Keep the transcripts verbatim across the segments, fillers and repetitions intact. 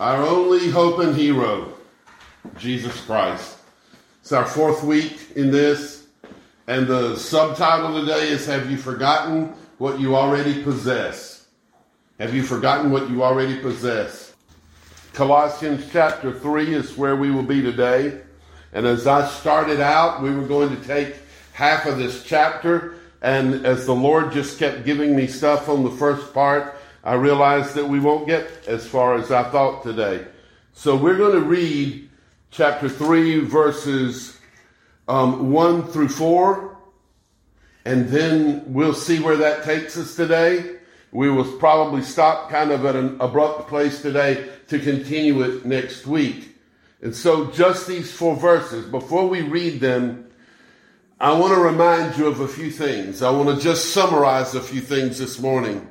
Our only hope and hero, Jesus Christ. It's our fourth week in this, and the subtitle today is, Have You Forgotten What You Already Possess? Have you forgotten what you already possess? Colossians chapter three is where we will be today. And as I started out, we were going to take half of this chapter, and as the Lord just kept giving me stuff on the first part, I realized that we won't get as far as I thought today. So we're going to read chapter three, verses um, one through four, and then we'll see where that takes us today. We will probably stop kind of at an abrupt place today to continue it next week. And so just these four verses, before we read them, I want to remind you of a few things. I want to just summarize a few things this morning.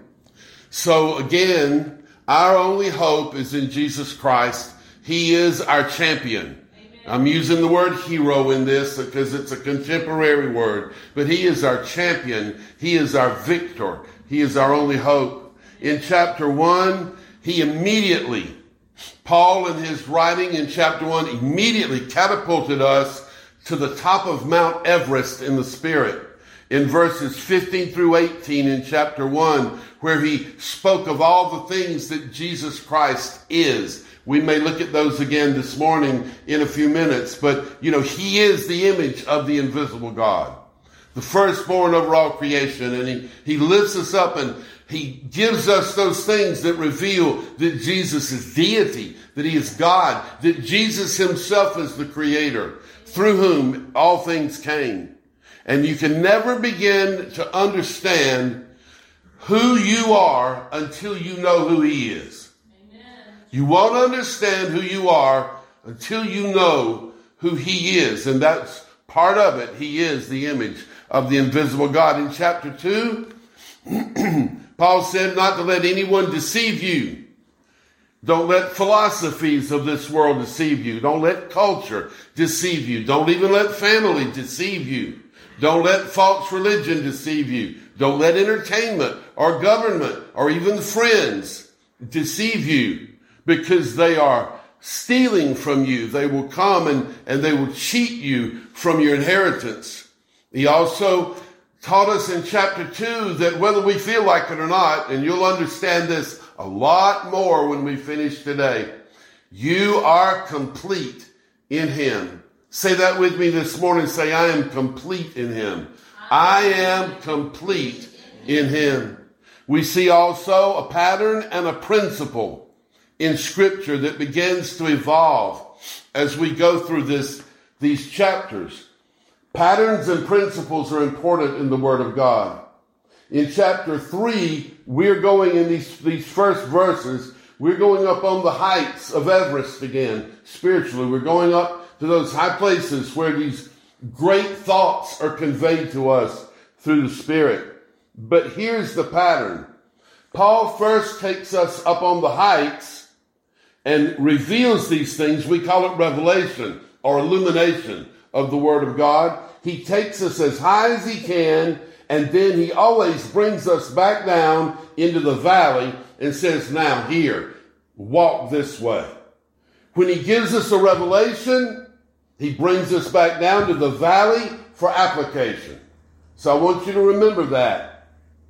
So again, our only hope is in Jesus Christ. He is our champion. Amen. I'm using the word hero in this because it's a contemporary word, but he is our champion. He is our victor. He is our only hope. In chapter one, he immediately, Paul in his writing in chapter one, immediately catapulted us to the top of Mount Everest in the Spirit. In verses fifteen through eighteen in chapter one, where he spoke of all the things that Jesus Christ is. We may look at those again this morning in a few minutes, but you know, he is the image of the invisible God, the firstborn over all creation, and he, he lifts us up and he gives us those things that reveal that Jesus is deity, that he is God, that Jesus himself is the creator, through whom all things came. And you can never begin to understand who you are until you know who he is. Amen. You won't understand who you are until you know who he is. And that's part of it. He is the image of the invisible God. In chapter two, Paul said not to let anyone deceive you. Don't let philosophies of this world deceive you. Don't let culture deceive you. Don't even let family deceive you. Don't let false religion deceive you. Don't let entertainment or government or even friends deceive you, because they are stealing from you. They will come and, and they will cheat you from your inheritance. He also taught us in chapter two that whether we feel like it or not, and you'll understand this a lot more when we finish today, you are complete in him. Say that with me this morning. Say, I am complete in him. I am complete in him. We see also a pattern and a principle in Scripture that begins to evolve as we go through this, these chapters. Patterns and principles are important in the Word of God. In chapter three, we're going in these, these first verses, we're going up on the heights of Everest again, spiritually. We're going up to those high places where these great thoughts are conveyed to us through the Spirit. But here's the pattern. Paul first takes us up on the heights and reveals these things. We call it revelation or illumination of the Word of God. He takes us as high as he can, and then he always brings us back down into the valley and says, now here, walk this way. When he gives us a revelation, he brings us back down to the valley for application. So I want you to remember that.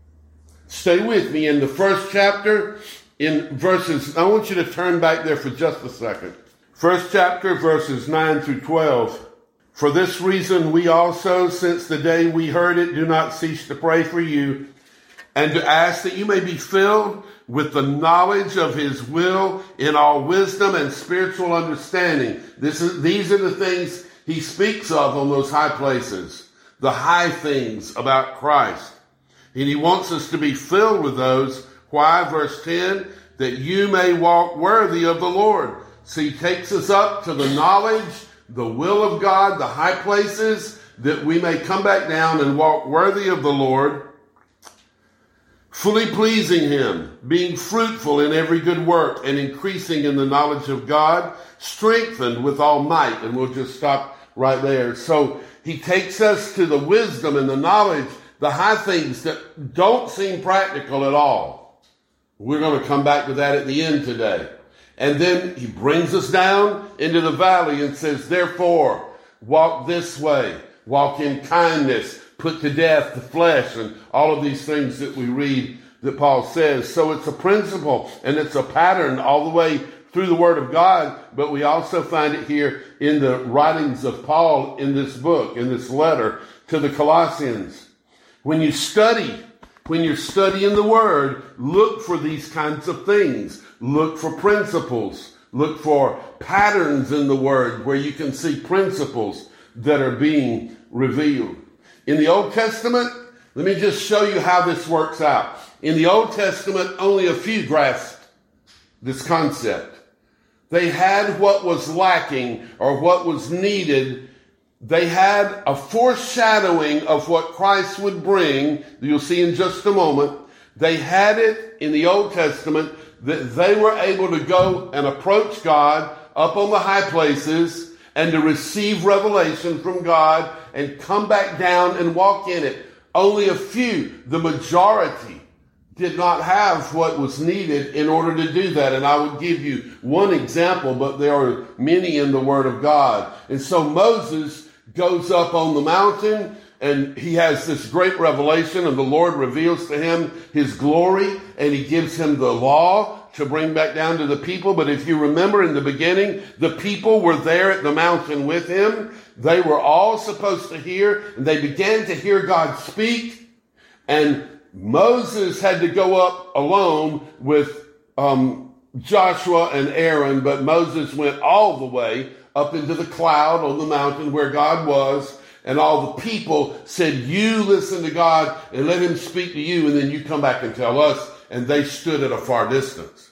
Stay with me in the first chapter, in verses, I want you to turn back there for just a second. First chapter, verses nine through twelve. For this reason, we also, since the day we heard it, do not cease to pray for you and to ask that you may be filled with the knowledge of his will in all wisdom and spiritual understanding. This is, these are the things he speaks of on those high places, the high things about Christ. And he wants us to be filled with those. Why? Verse ten, that you may walk worthy of the Lord. So he takes us up to the knowledge, the will of God, the high places, that we may come back down and walk worthy of the Lord, fully pleasing him, being fruitful in every good work and increasing in the knowledge of God, strengthened with all might. And we'll just stop right there. So he takes us to the wisdom and the knowledge, the high things that don't seem practical at all. We're going to come back to that at the end today. And then he brings us down into the valley and says, therefore, walk this way, walk in kindness, put to death the flesh, and all of these things that we read that Paul says. So it's a principle and it's a pattern all the way through the Word of God, but we also find it here in the writings of Paul in this book, in this letter to the Colossians. When you study, when you're studying the Word, look for these kinds of things. Look for principles. Look for patterns in the Word where you can see principles that are being revealed. In the Old Testament, let me just show you how this works out. In the Old Testament, only a few grasped this concept. They had what was lacking or what was needed. They had a foreshadowing of what Christ would bring. You'll see in just a moment. They had it in the Old Testament that they were able to go and approach God up on the high places and to receive revelation from God and come back down and walk in it. Only a few, the majority, did not have what was needed in order to do that. And I would give you one example, but there are many in the Word of God. And so Moses goes up on the mountain and he has this great revelation, and the Lord reveals to him his glory, and he gives him the law to bring back down to the people. But if you remember in the beginning, the people were there at the mountain with him. They were all supposed to hear, and they began to hear God speak. And Moses had to go up alone with um, Joshua and Aaron, but Moses went all the way up into the cloud on the mountain where God was. And all the people said, you listen to God and let him speak to you, and then you come back and tell us. And they stood at a far distance.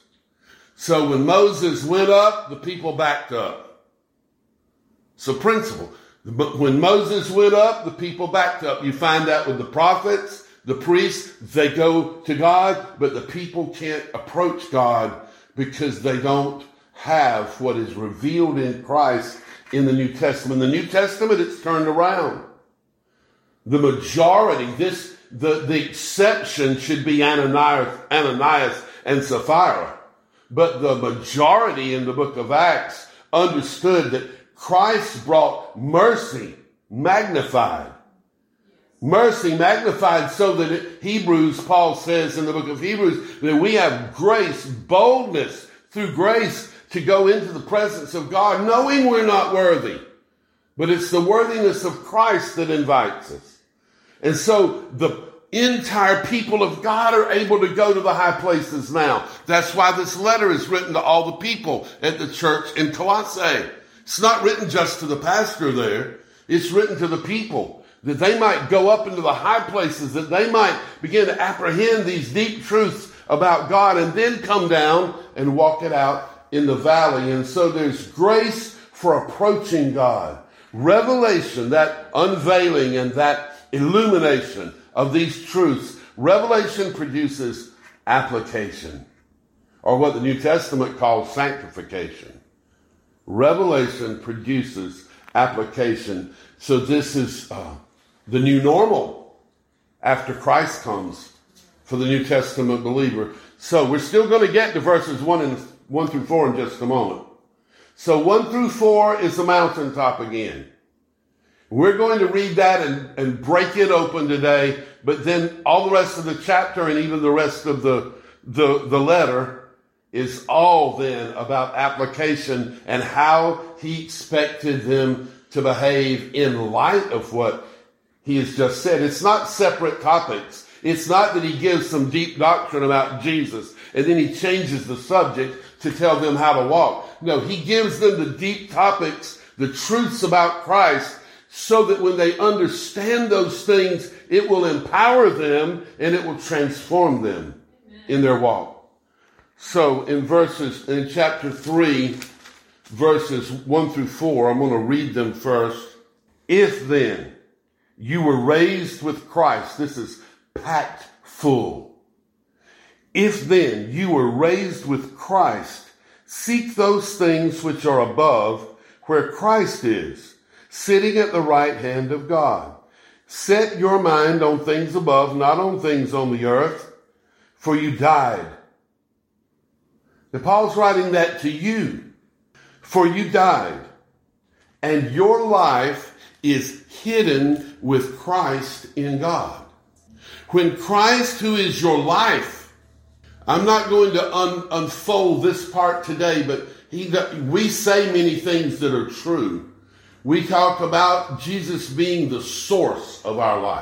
So when Moses went up, the people backed up. It's a principle. But when Moses went up, the people backed up. You find that with the prophets, the priests, they go to God, but the people can't approach God because they don't have what is revealed in Christ in the New Testament. In the New Testament, it's turned around. The majority, this, the, the exception should be Ananias, Ananias and Sapphira. But the majority in the book of Acts understood that Christ brought mercy magnified. Mercy magnified so that it, Hebrews, Paul says in the book of Hebrews, that we have grace, boldness through grace to go into the presence of God, knowing we're not worthy. But it's the worthiness of Christ that invites us. And so the entire people of God are able to go to the high places now. That's why this letter is written to all the people at the church in Colossae. It's not written just to the pastor there. It's written to the people that they might go up into the high places, that they might begin to apprehend these deep truths about God and then come down and walk it out in the valley. And so there's grace for approaching God. Revelation, that unveiling and that illumination of these truths. Revelation produces application, or what the New Testament calls sanctification. Revelation produces application. So this is uh, the new normal after Christ comes for the New Testament believer. So we're still going to get to verses one and one through four in just a moment. So one through four is the mountaintop again. We're going to read that and, and break it open today, but then all the rest of the chapter and even the rest of the, the, the letter is all then about application and how he expected them to behave in light of what he has just said. It's not separate topics. It's not that he gives some deep doctrine about Jesus and then he changes the subject to tell them how to walk. No, he gives them the deep topics, the truths about Christ, so that when they understand those things, it will empower them and it will transform them in their walk. So in verses, in chapter three, verses one through four, I'm going to read them first. If then you were raised with Christ, this is packed full. If then you were raised with Christ, seek those things which are above, where Christ is, sitting at the right hand of God. Set your mind on things above, not on things on the earth, for you died. And Paul's writing that to you. For you died, and your life is hidden with Christ in God. When Christ, who is your life, I'm not going to un- unfold this part today, but he, we say many things that are true. We talk about Jesus being the source of our life.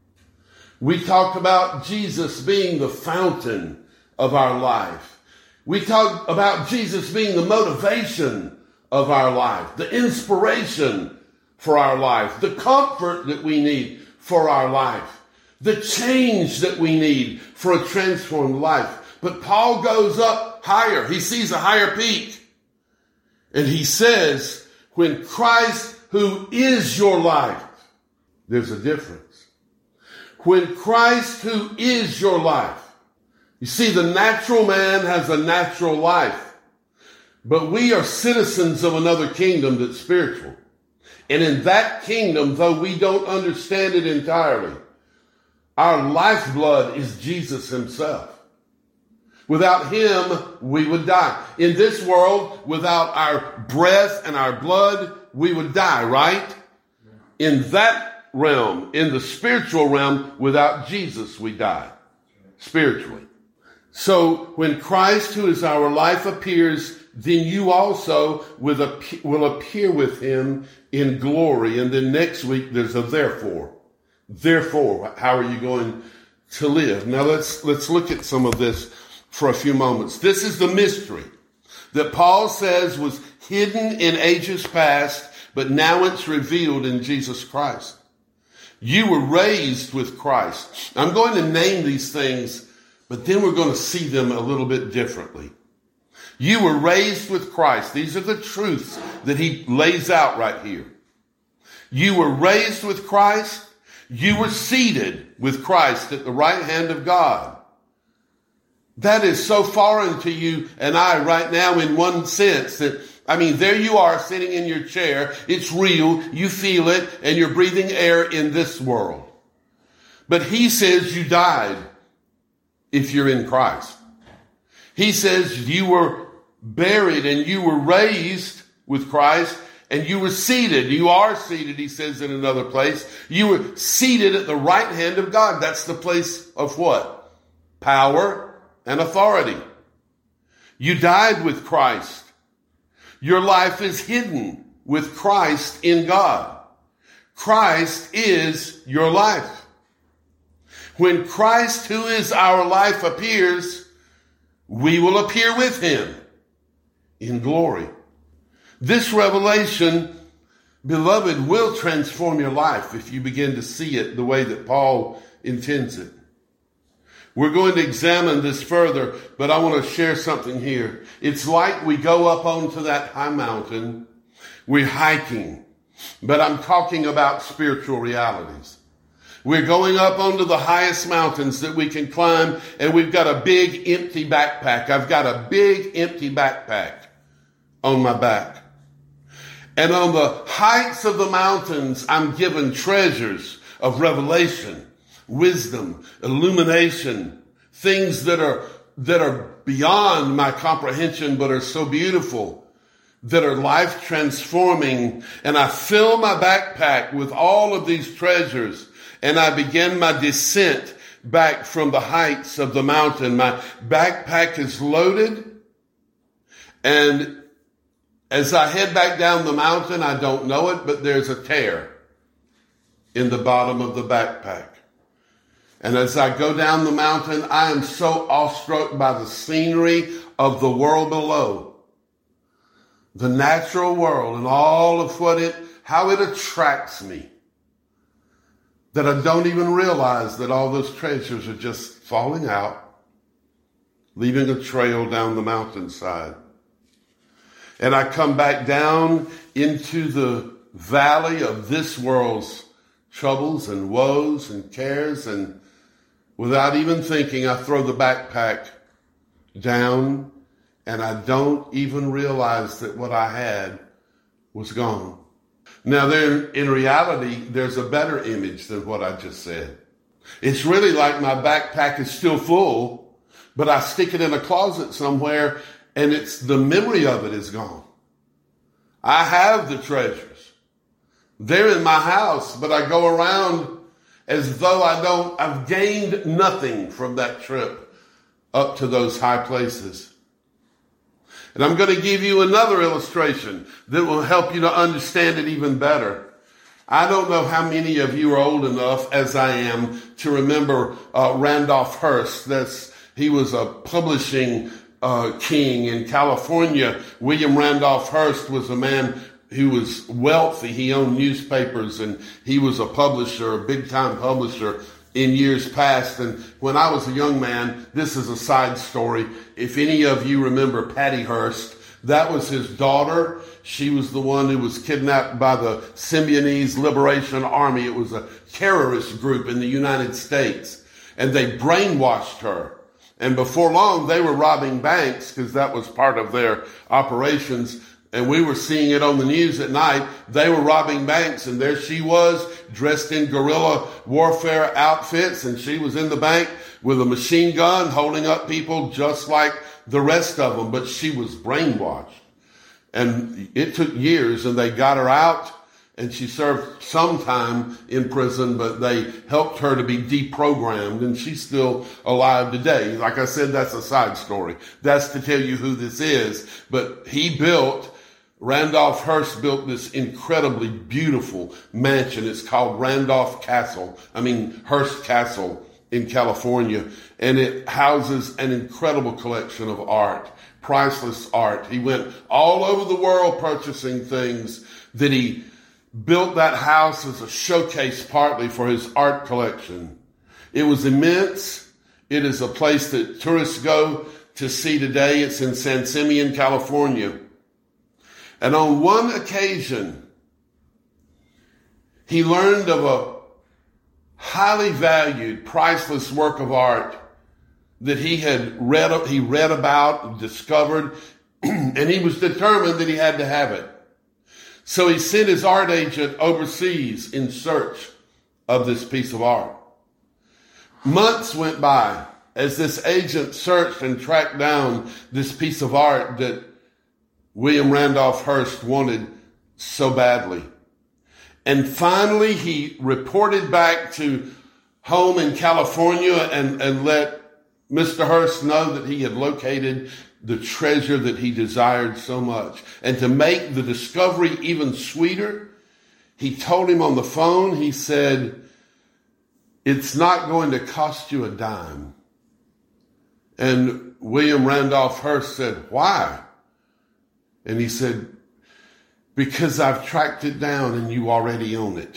We talk about Jesus being the fountain of our life. We talk about Jesus being the motivation of our life, the inspiration for our life, the comfort that we need for our life, the change that we need for a transformed life. But Paul goes up higher. He sees a higher peak. And he says, when Christ, who is your life, there's a difference. When Christ, who is your life, you see, the natural man has a natural life, but we are citizens of another kingdom that's spiritual. And in that kingdom, though we don't understand it entirely, our lifeblood is Jesus himself. Without him, we would die. In this world, without our breath and our blood, we would die, right? In that realm, in the spiritual realm, without Jesus, we die spiritually. So when Christ, who is our life, appears, then you also will appear with him in glory. And then next week, there's a therefore. Therefore, how are you going to live? Now let's, let's look at some of this for a few moments. This is the mystery that Paul says was hidden in ages past, but now it's revealed in Jesus Christ. You were raised with Christ. I'm going to name these things, but then we're going to see them a little bit differently. You were raised with Christ. These are the truths that he lays out right here. You were raised with Christ. You were seated with Christ at the right hand of God. That is so foreign to you and I right now in one sense that, I mean, there you are sitting in your chair. It's real. You feel it and you're breathing air in this world. But he says you died if you're in Christ. He says you were buried and you were raised with Christ and you were seated. You are seated, he says in another place. You were seated at the right hand of God. That's the place of what? Power and authority. You died with Christ. Your life is hidden with Christ in God. Christ is your life. When Christ, who is our life, appears, we will appear with him in glory. This revelation, beloved, will transform your life if you begin to see it the way that Paul intends it. We're going to examine this further, but I want to share something here. It's like we go up onto that high mountain. We're hiking, but I'm talking about spiritual realities. We're going up onto the highest mountains that we can climb, and we've got a big empty backpack. I've got a big empty backpack on my back. And on the heights of the mountains, I'm given treasures of revelation, wisdom, illumination, things that are, that are beyond my comprehension, but are so beautiful, that are life transforming. And I fill my backpack with all of these treasures. And I begin my descent back from the heights of the mountain. My backpack is loaded. And as I head back down the mountain, I don't know it, but there's a tear in the bottom of the backpack. And as I go down the mountain, I am so awestruck by the scenery of the world below. The natural world and all of what it, how it attracts me. That I don't even realize that all those treasures are just falling out, leaving a trail down the mountainside. And I come back down into the valley of this world's troubles and woes and cares, and without even thinking, I throw the backpack down, and I don't even realize that what I had was gone. Now, there, in reality, there's a better image than what I just said. It's really like my backpack is still full, but I stick it in a closet somewhere, and it's the memory of it is gone. I have the treasures. They're in my house, but I go around as though I don't, I've gained nothing from that trip up to those high places. And I'm going to give you another illustration that will help you to understand it even better. I don't know how many of you are old enough, as I am, to remember uh, Randolph Hearst. That's, he was a publishing uh, king in California. William Randolph Hearst was a man who was wealthy. He owned newspapers, and he was a publisher, a big-time publisher in years past. And when I was a young man, this is a side story. If any of you remember Patty Hearst, that was his daughter. She was the one who was kidnapped by the Symbionese Liberation Army. It was a terrorist group in the United States, and they brainwashed her. And before long, they were robbing banks because that was part of their operations. And we were seeing it on the news at night. They were robbing banks, and there she was, dressed in guerrilla warfare outfits, and she was in the bank with a machine gun holding up people just like the rest of them. But she was brainwashed. And it took years, and they got her out, and she served some time in prison, but they helped her to be deprogrammed, and she's still alive today. Like I said, that's a side story. That's to tell you who this is. But he built Randolph Hearst built this incredibly beautiful mansion. It's called Randolph Castle. I mean, Hearst Castle in California. And it houses an incredible collection of art, priceless art. He went all over the world purchasing things that he built that house as a showcase partly for his art collection. It was immense. It is a place that tourists go to see today. It's in San Simeon, California. And on one occasion, he learned of a highly valued, priceless work of art that he had read, he read about, discovered, and he was determined that he had to have it. So he sent his art agent overseas in search of this piece of art. Months went by as this agent searched and tracked down this piece of art that William Randolph Hearst wanted so badly. And finally, he reported back to home in California and, and let Mister Hearst know that he had located the treasure that he desired so much. And to make the discovery even sweeter, he told him on the phone, he said, "It's not going to cost you a dime." And William Randolph Hearst said, "Why?" And he said, "Because I've tracked it down and you already own it."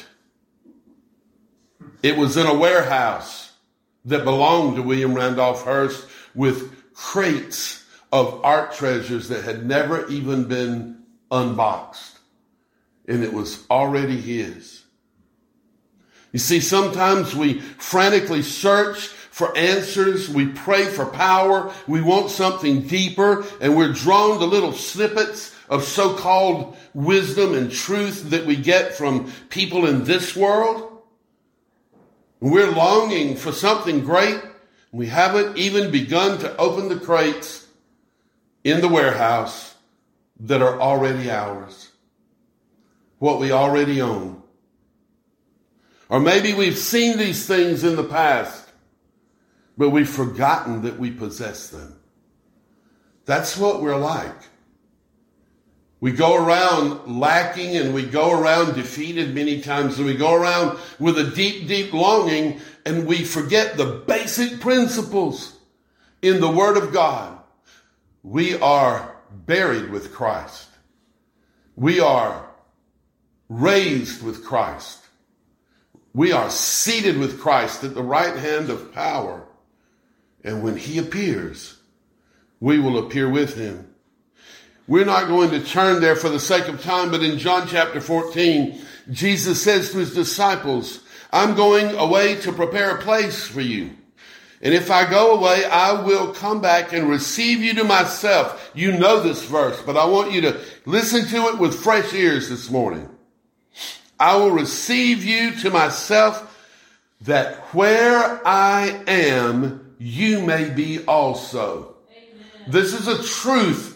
It was in a warehouse that belonged to William Randolph Hearst with crates of art treasures that had never even been unboxed. And it was already his. You see, sometimes we frantically search for answers. We pray for power. We want something deeper, and we're drawn to little snippets of so-called wisdom and truth that we get from people in this world. We're longing for something great. We haven't even begun to open the crates in the warehouse that are already ours, what we already own. Or maybe we've seen these things in the past, but we've forgotten that we possess them. That's what we're like. We go around lacking, and we go around defeated many times, and we go around with a deep, deep longing, and we forget the basic principles in the Word of God. We are buried with Christ. We are raised with Christ. We are seated with Christ at the right hand of power. And when he appears, we will appear with him. We're not going to turn there for the sake of time, but in John chapter fourteen, Jesus says to his disciples, "I'm going away to prepare a place for you. And if I go away, I will come back and receive you to myself." You know this verse, but I want you to listen to it with fresh ears this morning. "I will receive you to myself, that where I am, you may be also." Amen. This is a truth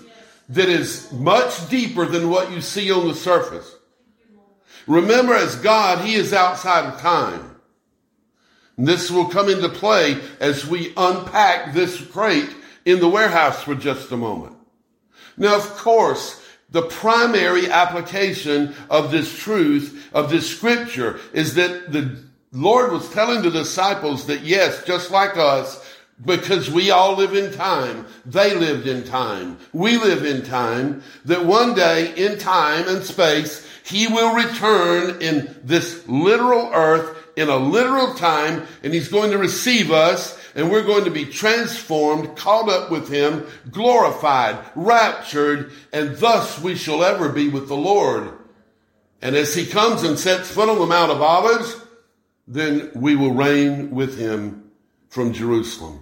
that is much deeper than what you see on the surface. Remember, as God, he is outside of time. And this will come into play as we unpack this crate in the warehouse for just a moment. Now, of course, the primary application of this truth, of this scripture, is that the Lord was telling the disciples that, yes, just like us, because we all live in time, they lived in time, we live in time, that one day in time and space, he will return in this literal earth, in a literal time, and he's going to receive us, and we're going to be transformed, caught up with him, glorified, raptured, and thus we shall ever be with the Lord. And as he comes and sets foot on the Mount of Olives, then we will reign with him from Jerusalem.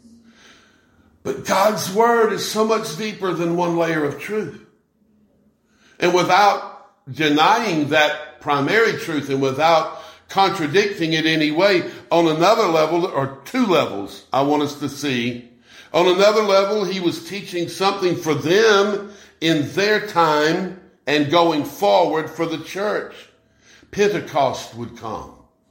But God's word is so much deeper than one layer of truth. And without denying that primary truth and without contradicting it anyway, on another level, or two levels, I want us to see. On another level, he was teaching something for them in their time and going forward for the church. Pentecost would come.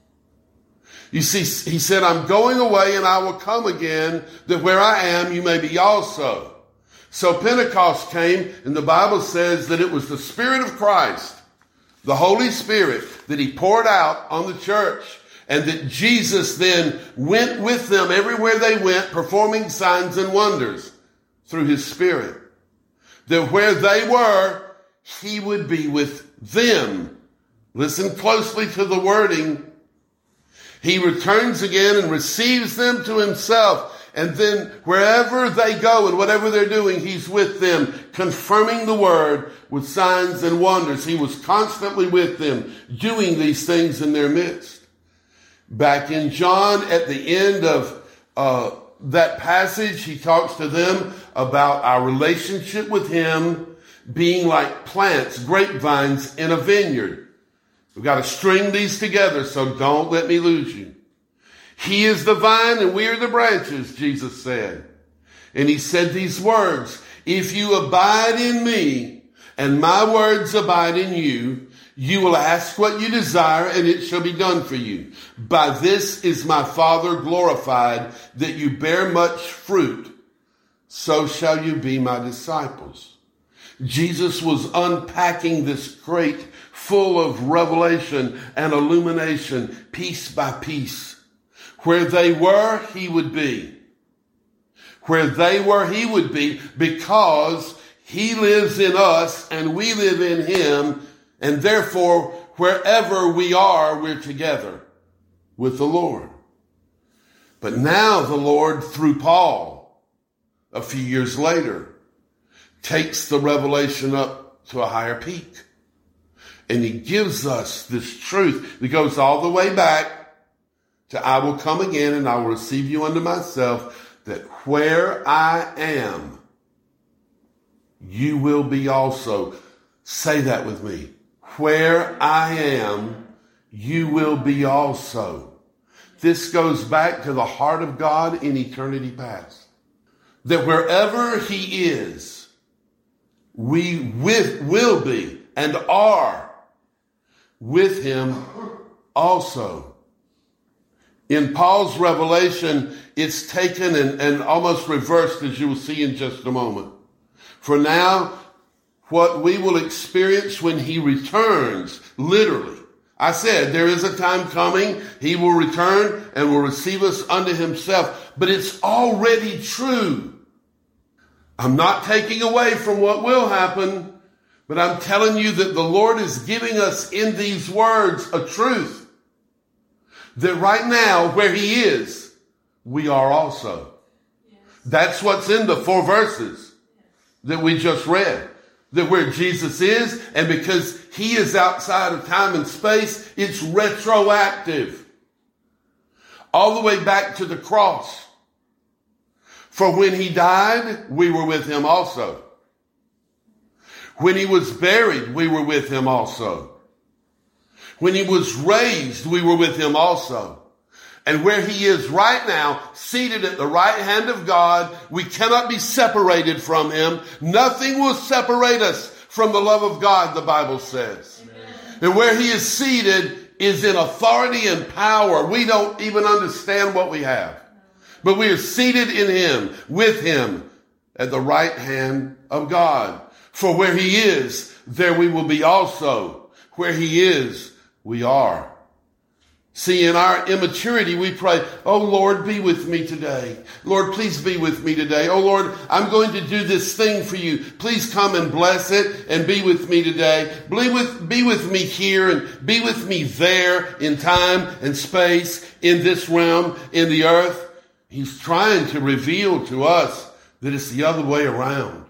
You see, he said, I'm going away and I will come again, that where I am, you may be also. So Pentecost came, and the Bible says that it was the Spirit of Christ, the Holy Spirit, that he poured out on the church, and that Jesus then went with them everywhere they went, performing signs and wonders through his Spirit. That where they were, he would be with them. Listen closely to the wording. He returns again and receives them to himself. And then wherever they go and whatever they're doing, he's with them, confirming the word with signs and wonders. He was constantly with them, doing these things in their midst. Back in John, at the end of uh, that passage, he talks to them about our relationship with him being like plants, grapevines in a vineyard. We've got to string these together, so don't let me lose you. He is the vine and we are the branches, Jesus said. And he said these words, if you abide in me and my words abide in you, you will ask what you desire and it shall be done for you. By this is my Father glorified, that you bear much fruit. So shall you be my disciples. Jesus was unpacking this crate full of revelation and illumination, piece by piece. Where they were, he would be. Where they were, he would be, because he lives in us and we live in him. And therefore, wherever we are, we're together with the Lord. But now the Lord, through Paul, a few years later, takes the revelation up to a higher peak. And he gives us this truth that goes all the way back to I will come again and I will receive you unto myself, that where I am, you will be also. Say that with me. Where I am, you will be also. This goes back to the heart of God in eternity past. That wherever he is, we with, will be and are with him also. In Paul's revelation, it's taken and, and almost reversed, as you will see in just a moment. For now, what we will experience when he returns, literally, I said there is a time coming, he will return and will receive us unto himself, but it's already true. I'm not taking away from what will happen, but I'm telling you that the Lord is giving us in these words a truth. That right now, where he is, we are also. Yes. That's what's in the four verses that we just read. That where Jesus is, and because he is outside of time and space, it's retroactive. All the way back to the cross. For when he died, we were with him also. When he was buried, we were with him also. When he was raised, we were with him also. And where he is right now, seated at the right hand of God, we cannot be separated from him. Nothing will separate us from the love of God, the Bible says. Amen. And where he is seated is in authority and power. We don't even understand what we have. But we are seated in him, with him, at the right hand of God. For where he is, there we will be also. Where he is, we are. See, in our immaturity, we pray, oh Lord, be with me today. Lord, please be with me today. Oh Lord, I'm going to do this thing for you. Please come and bless it and be with me today. Be with, be with me here and be with me there in time and space, in this realm, in the earth. He's trying to reveal to us that it's the other way around.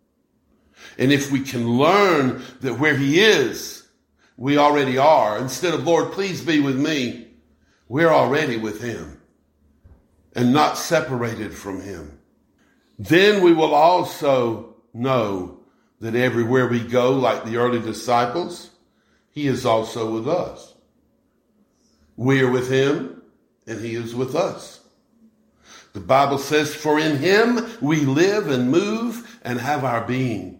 And if we can learn that where he is, we already are. Instead of, Lord, please be with me, we're already with him and not separated from him. Then we will also know that everywhere we go, like the early disciples, he is also with us. We are with him and he is with us. The Bible says, for in him we live and move and have our being.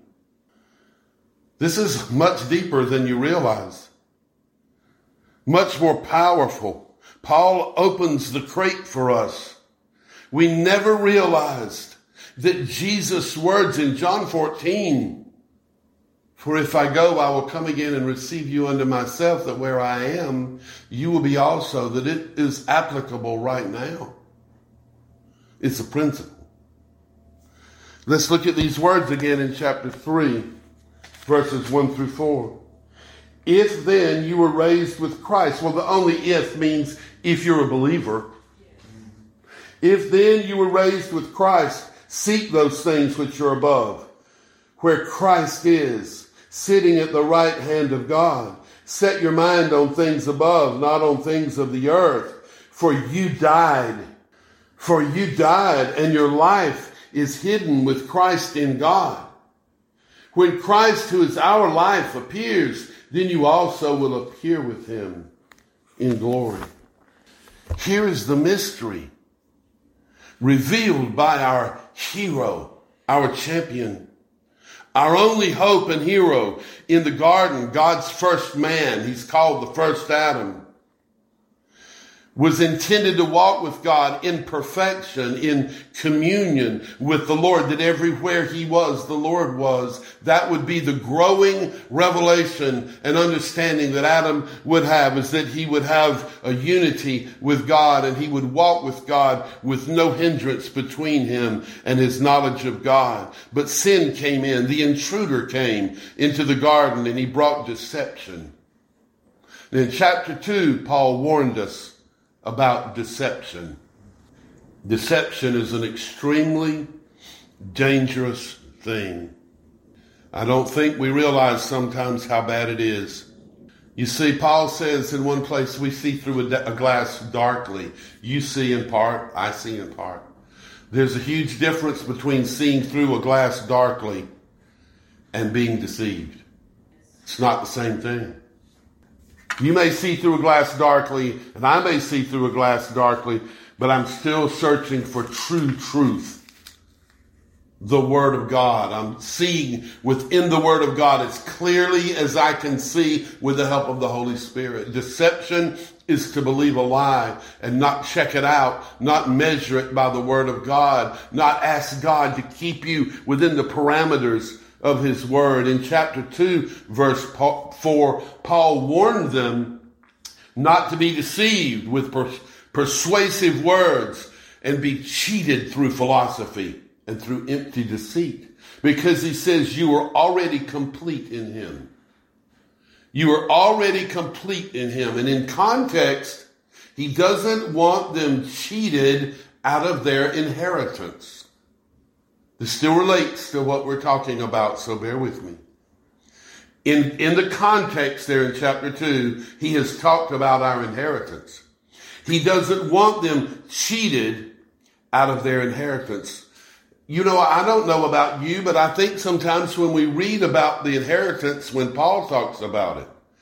This is much deeper than you realize. Much more powerful. Paul opens the crate for us. We never realized that Jesus' words in John fourteen, for if I go, I will come again and receive you unto myself, that where I am, you will be also, that it is applicable right now. It's a principle. Let's look at these words again in chapter three. Verses one through four. If then you were raised with Christ. Well, the only if means if you're a believer. If then you were raised with Christ, seek those things which are above, where Christ is, sitting at the right hand of God. Set your mind on things above, not on things of the earth. For you died. For you died, and your life is hidden with Christ in God. When Christ, who is our life, appears, then you also will appear with him in glory. Here is the mystery revealed by our hero, our champion, our only hope and hero in the garden, God's first man. He's called the first Adam. Was intended to walk with God in perfection, in communion with the Lord, that everywhere he was, the Lord was. That would be the growing revelation and understanding that Adam would have, is that he would have a unity with God and he would walk with God with no hindrance between him and his knowledge of God. But sin came in. The intruder came into the garden and he brought deception. And in chapter two, Paul warned us about deception. Deception is an extremely dangerous thing. I don't think we realize sometimes how bad it is. You see, Paul says in one place, we see through a, a glass darkly. You see in part, I see in part. There's a huge difference between seeing through a glass darkly and being deceived. It's not the same thing. You may see through a glass darkly, and I may see through a glass darkly, but I'm still searching for true truth. The Word of God. I'm seeing within the Word of God as clearly as I can see with the help of the Holy Spirit. Deception is to believe a lie and not check it out, not measure it by the Word of God, not ask God to keep you within the parameters of his word. In chapter two, verse four, Paul warned them not to be deceived with per- persuasive words and be cheated through philosophy and through empty deceit. Because he says you are already complete in him. You are already complete in him. And in context, he doesn't want them cheated out of their inheritance. This still relates to what we're talking about, so bear with me. In, in the context there in chapter two, he has talked about our inheritance. He doesn't want them cheated out of their inheritance. You know, I don't know about you, but I think sometimes when we read about the inheritance, when Paul talks about it,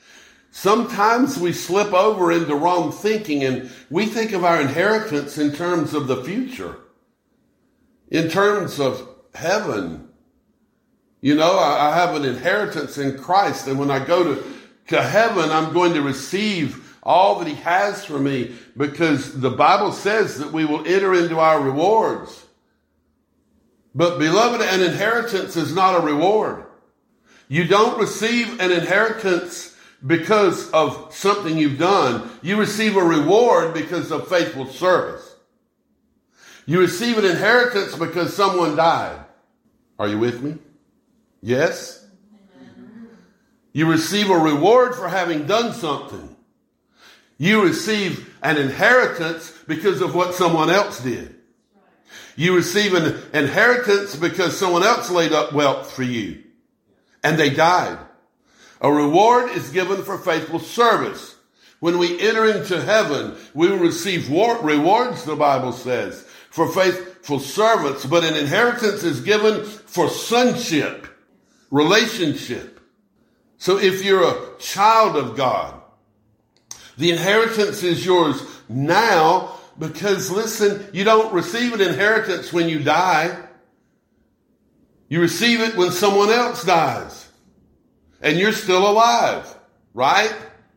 Sometimes we slip over into wrong thinking and we think of our inheritance in terms of the future, in terms of heaven. You know, I have an inheritance in Christ, and when I go to, to heaven, I'm going to receive all that he has for me, because the Bible says that we will enter into our rewards. But beloved, an inheritance is not a reward. You don't receive an inheritance because of something you've done. You receive a reward because of faithful service. You receive an inheritance because someone died. Are you with me? Yes? You receive a reward for having done something. You receive an inheritance because of what someone else did. You receive an inheritance because someone else laid up wealth for you and they died. A reward is given for faithful service. When we enter into heaven, we will receive rewards, the Bible says, for faithful servants. But an inheritance is given for sonship, relationship. So if you're a child of God, the inheritance is yours now, because listen, you don't receive an inheritance when you die. You receive it when someone else dies. And you're still alive, right?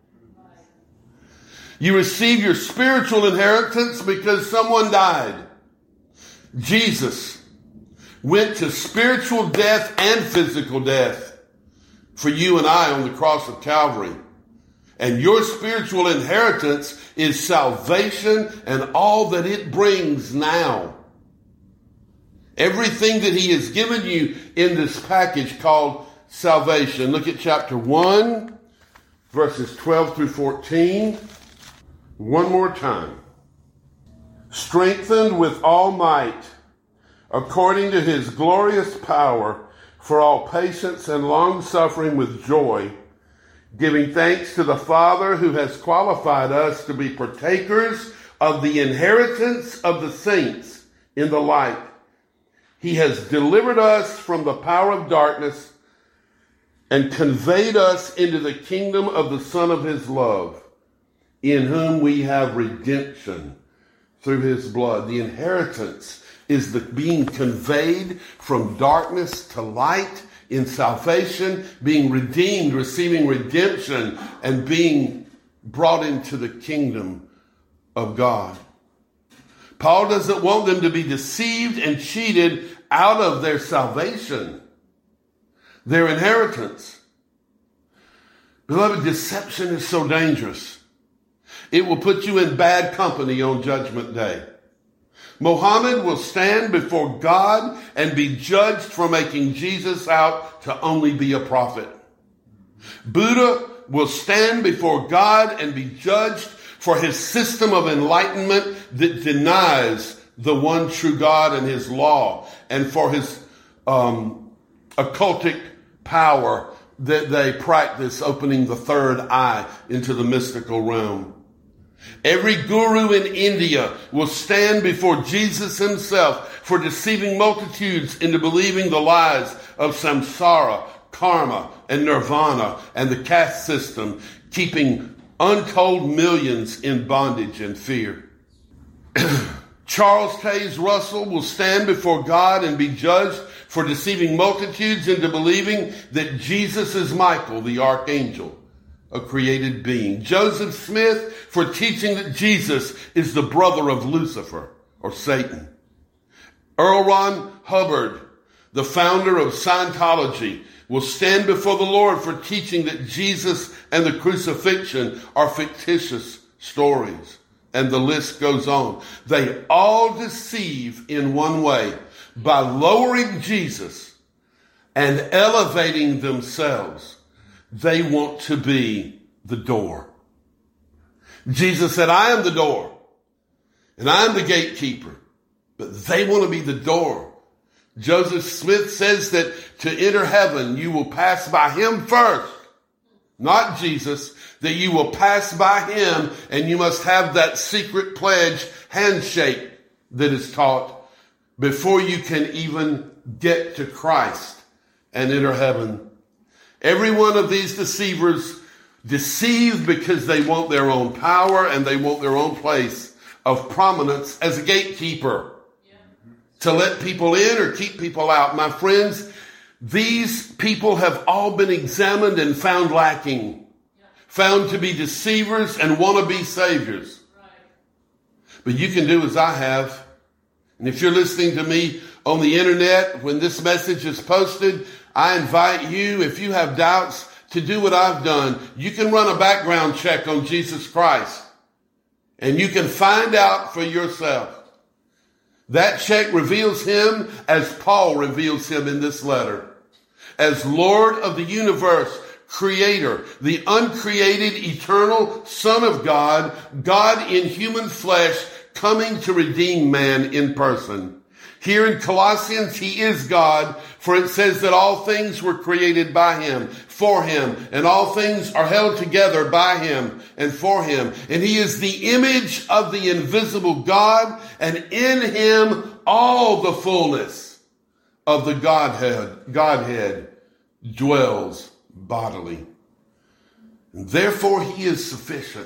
You receive your spiritual inheritance because someone died. Jesus went to spiritual death and physical death for you and I on the cross of Calvary. And your spiritual inheritance is salvation and all that it brings now. Everything that he has given you in this package called salvation. Look at chapter one, verses twelve through fourteen. One more time. Strengthened with all might, according to his glorious power, for all patience and long suffering with joy, giving thanks to the Father who has qualified us to be partakers of the inheritance of the saints in the light. He has delivered us from the power of darkness and conveyed us into the kingdom of the Son of his love, in whom we have redemption through his blood. The inheritance is the being conveyed from darkness to light in salvation, being redeemed, receiving redemption, and being brought into the kingdom of God. Paul doesn't want them to be deceived and cheated out of their salvation, their inheritance. Beloved, deception is so dangerous. It will put you in bad company on Judgment Day. Muhammad will stand before God and be judged for making Jesus out to only be a prophet. Buddha will stand before God and be judged for his system of enlightenment that denies the one true God and his law, and for his um, occultic power that they practice, opening the third eye into the mystical realm. Every guru in India will stand before Jesus himself for deceiving multitudes into believing the lies of samsara, karma, and nirvana, and the caste system, keeping untold millions in bondage and fear. Charles Taze Russell will stand before God and be judged for deceiving multitudes into believing that Jesus is Michael, the archangel, a created being. Joseph Smith for teaching that Jesus is the brother of Lucifer, or Satan. Earl Ron Hubbard, the founder of Scientology, will stand before the Lord for teaching that Jesus and the crucifixion are fictitious stories. And the list goes on. They all deceive in one way, by lowering Jesus and elevating themselves. They want to be the door. Jesus said, I am the door, and I am the gatekeeper. But they want to be the door. Joseph Smith says that to enter heaven, you will pass by him first, not Jesus, that you will pass by him, and you must have that secret pledge handshake that is taught before you can even get to Christ and enter heaven. Every one of these deceivers Deceived because they want their own power and they want their own place of prominence as a gatekeeper. Yeah. To let people in or keep people out. My friends, these people have all been examined and found lacking. Yeah. Found to be deceivers and wannabe saviors. Right. But you can do as I have. And if you're listening to me on the internet, when this message is posted, I invite you, if you have doubts, to do what I've done. You can run a background check on Jesus Christ. And you can find out for yourself. That check reveals him as Paul reveals him in this letter. As Lord of the universe, Creator, the uncreated, eternal Son of God, God in human flesh, coming to redeem man in person. Here in Colossians, he is God, for it says that all things were created by him, for him, and all things are held together by him and for him. And he is the image of the invisible God, and in him all the fullness of the Godhead, Godhead dwells bodily. And therefore he is sufficient.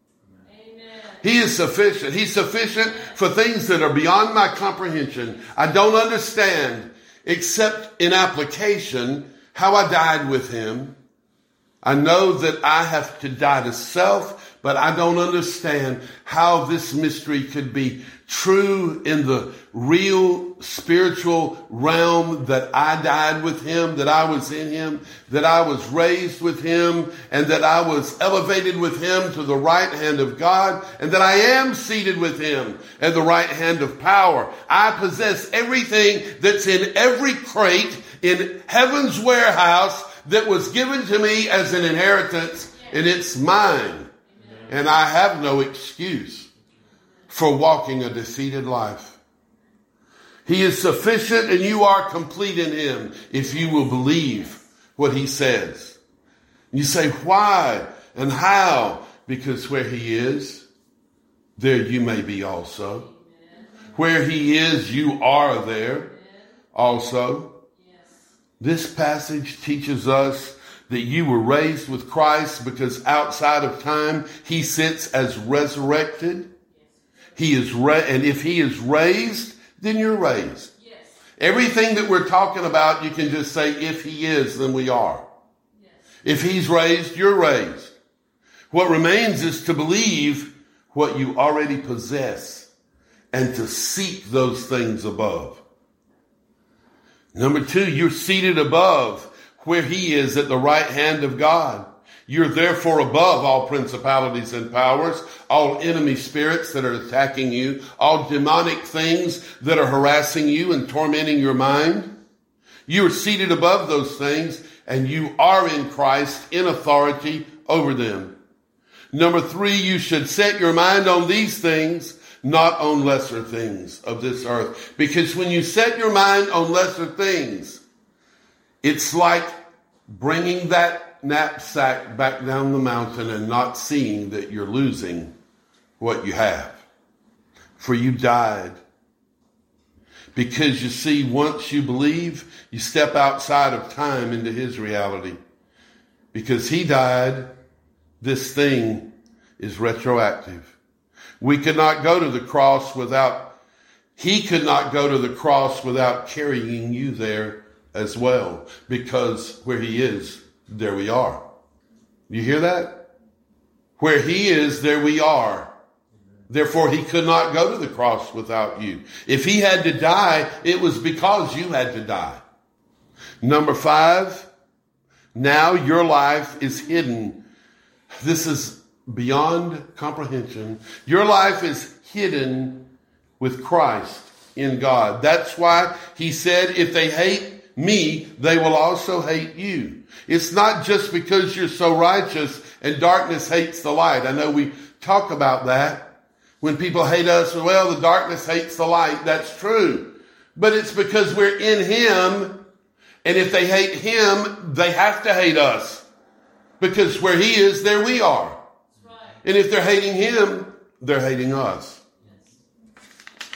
He is sufficient. He's sufficient for things that are beyond my comprehension. I don't understand, except in application, how I died with him. I know that I have to die to self, but I don't understand how this mystery could be true in the real spiritual realm, that I died with him, that I was in him, that I was raised with him, and that I was elevated with him to the right hand of God, and that I am seated with him at the right hand of power. I possess everything that's in every crate in heaven's warehouse that was given to me as an inheritance, and it's mine. And I have no excuse for walking a defeated life. He is sufficient and you are complete in him if you will believe what he says. You say, why and how? Because where he is, there you may be also. Where he is, you are there also. This passage teaches us that you were raised with Christ because outside of time, he sits as resurrected. He is ra- and if he is raised, then you're raised. Yes. Everything that we're talking about, you can just say, if he is, then we are. Yes. If he's raised, you're raised. What remains is to believe what you already possess and to seek those things above. Number two, you're seated above where he is at the right hand of God. You're therefore above all principalities and powers, all enemy spirits that are attacking you, all demonic things that are harassing you and tormenting your mind. You are seated above those things, and you are in Christ in authority over them. Number three, you should set your mind on these things, not on lesser things of this earth. Because when you set your mind on lesser things, it's like bringing that knapsack back down the mountain and not seeing that you're losing what you have. For you died. Because you see, once you believe, you step outside of time into his reality. Because he died, this thing is retroactive. We could not go to the cross without, he could not go to the cross without carrying you there as well. Because where he is, there we are. You hear that? Where he is, there we are. Therefore, he could not go to the cross without you. If he had to die, it was because you had to die. Number five, now your life is hidden. This is beyond comprehension. Your life is hidden with Christ in God. That's why he said, if they hate me, they will also hate you. It's not just because you're so righteous and darkness hates the light. I know we talk about that. When people hate us, well, the darkness hates the light. That's true. But it's because we're in him. And if they hate him, they have to hate us. Because where he is, there we are. Right. And if they're hating him, they're hating us. Yes.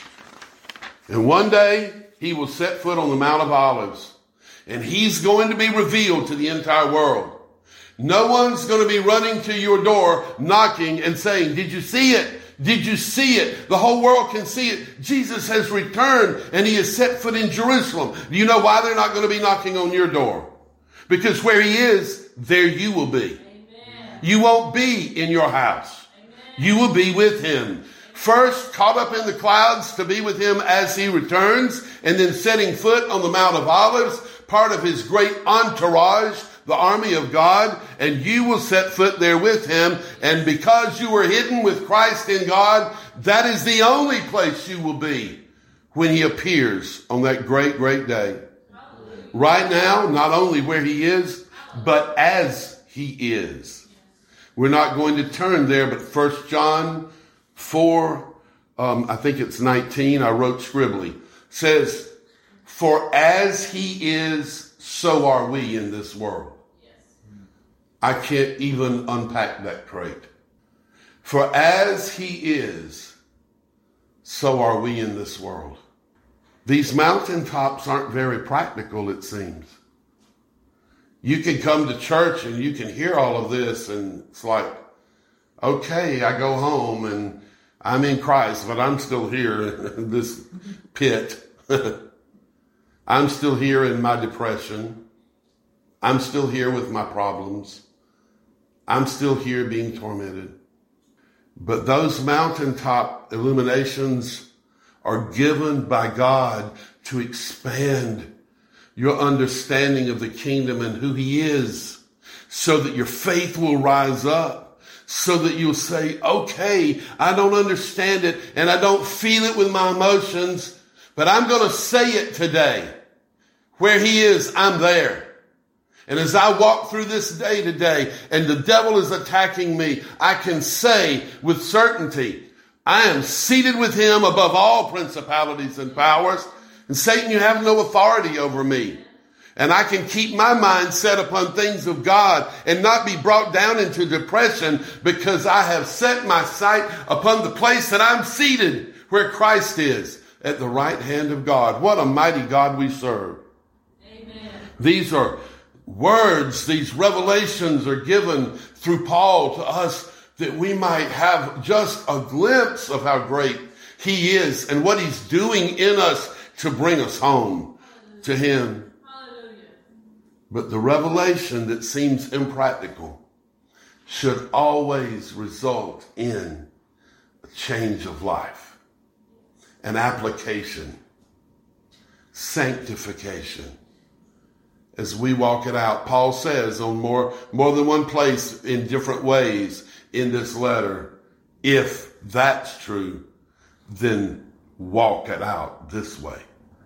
And one day, he will set foot on the Mount of Olives. And he's going to be revealed to the entire world. No one's going to be running to your door, knocking and saying, did you see it? Did you see it? The whole world can see it. Jesus has returned and he has set foot in Jerusalem. Do you know why they're not going to be knocking on your door? Because where he is, there you will be. Amen. You won't be in your house. Amen. You will be with him. First, caught up in the clouds to be with him as he returns, and then setting foot on the Mount of Olives, part of his great entourage, the army of God, and you will set foot there with him. And because you were hidden with Christ in God, that is the only place you will be when he appears on that great, great day. Right now, not only where he is, but as he is. We're not going to turn there, but First John four, um, I think it's nineteen, I wrote scribbly, says, for as he is, so are we in this world. I can't even unpack that crate. For as he is, so are we in this world. These mountaintops aren't very practical, it seems. You can come to church and you can hear all of this and it's like, okay, I go home and I'm in Christ, but I'm still here in this pit. I'm still here in my depression. I'm still here with my problems. I'm still here being tormented. But those mountaintop illuminations are given by God to expand your understanding of the kingdom and who he is, so that your faith will rise up, so that you'll say, okay, I don't understand it and I don't feel it with my emotions, but I'm going to say it today. Where he is, I'm there. And as I walk through this day today and the devil is attacking me, I can say with certainty, I am seated with him above all principalities and powers. And Satan, you have no authority over me. And I can keep my mind set upon things of God and not be brought down into depression, because I have set my sight upon the place that I'm seated, where Christ is, at the right hand of God. What a mighty God we serve. Amen. These are words, these revelations are given through Paul to us that we might have just a glimpse of how great he is and what he's doing in us to bring us home to him. Hallelujah. But the revelation that seems impractical should always result in a change of life, an application, sanctification. As we walk it out, Paul says on more, more than one place in different ways in this letter, if that's true, then walk it out this way.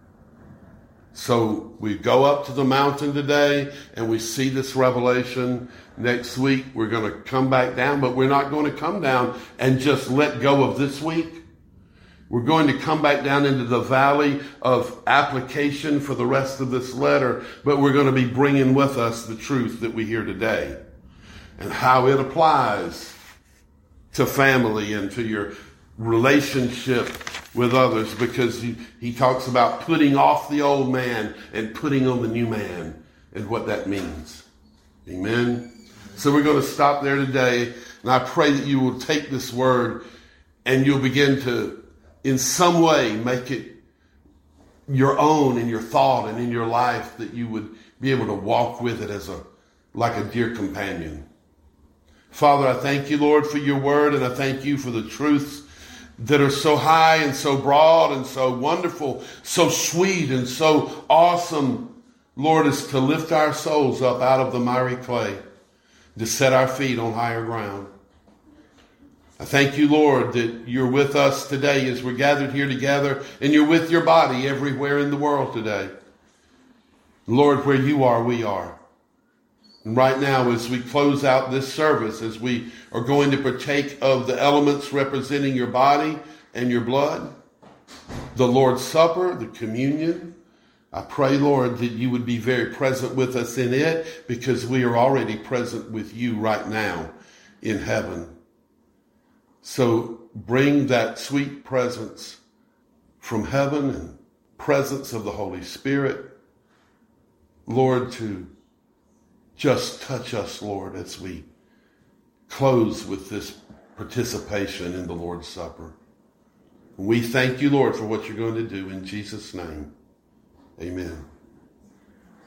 So we go up to the mountain today and we see this revelation. Next week, we're going to come back down, but we're not going to come down and just let go of this week. We're going to come back down into the valley of application for the rest of this letter, but we're going to be bringing with us the truth that we hear today and how it applies to family and to your relationship with others, because he, he talks about putting off the old man and putting on the new man and what that means. Amen. So we're going to stop there today, and I pray that you will take this word and you'll begin to, in some way, make it your own in your thought and in your life, that you would be able to walk with it as a, like a dear companion. Father, I thank you, Lord, for your word, and I thank you for the truths that are so high and so broad and so wonderful, so sweet and so awesome, Lord, is to lift our souls up out of the miry clay, to set our feet on higher ground. I thank you, Lord, that you're with us today as we're gathered here together, and you're with your body everywhere in the world today. Lord, where you are, we are. And right now, as we close out this service, as we are going to partake of the elements representing your body and your blood, the Lord's Supper, the communion, I pray, Lord, that you would be very present with us in it, because we are already present with you right now in heaven. So bring that sweet presence from heaven and presence of the Holy Spirit, Lord, to just touch us, Lord, as we close with this participation in the Lord's Supper. We thank you, Lord, for what you're going to do in Jesus' name. Amen.